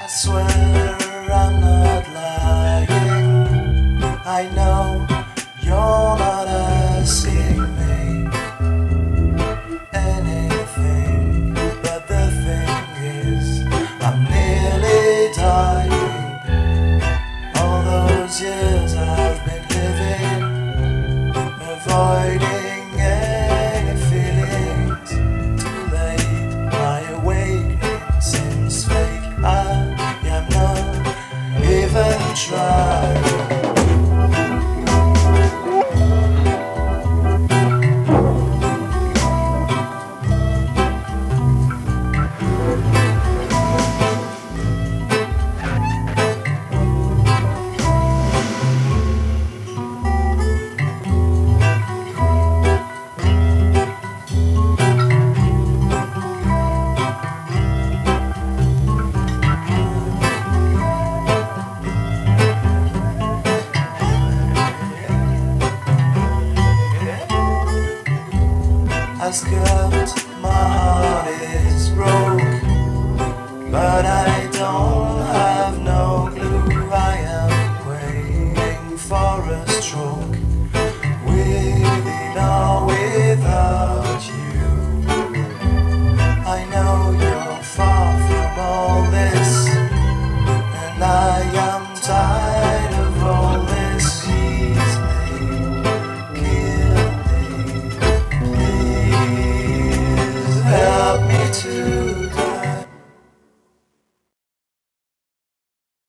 I swear I'm not lying. I know you're not asking me anything, but the thing is, I'm nearly dying. All those years I've been living, avoiding any feelings. Too late, my awakening seems fake. I am not even trying. I skirt, my heart is broke, but I don't have no clue. I am waiting for a stroke, with or without you. I know you're far from all this, and I am tired of all this. Seize me, kill me, help me to